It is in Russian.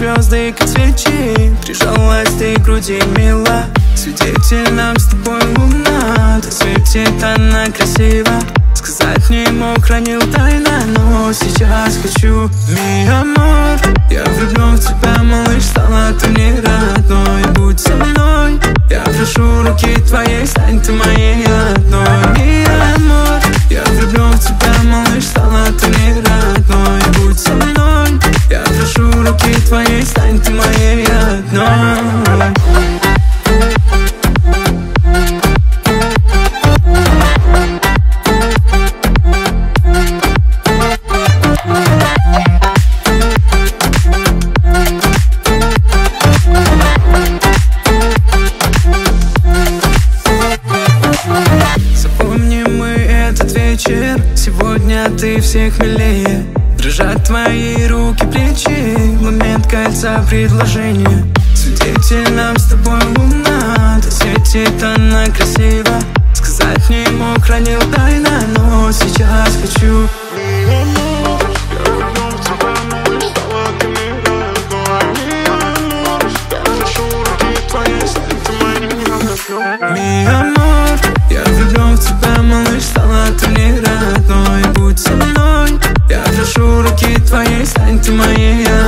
звезды, как свечи. Прижалась ты к груди, мила. Свидетель нам с тобой луна. Да светит она красиво. Сказать не мог, хранил тайно, но сейчас хочу. Mi amor, я влюблен в тебя, малыш. Стала ты мне родной, будь со мной. Я прошу руки твоей, стань ты моей одной. Mi amor, я влюблен в тебя, малыш. Стала ты мне родной, будь со мной. Я прошу руки твоей, стань ты моей одной. Сегодня ты всех милее. Дрожат твои руки, плечи. Момент кольца, предложение. Свидетель нам с тобой луна. Да светит она красиво. Сказать не мог, хранил тайно, но сейчас хочу. Mi amor, я влюблен в тебя, малыш. Стала ты мне родной, будь со мной. Я прошу руки твоей, стань ты моей.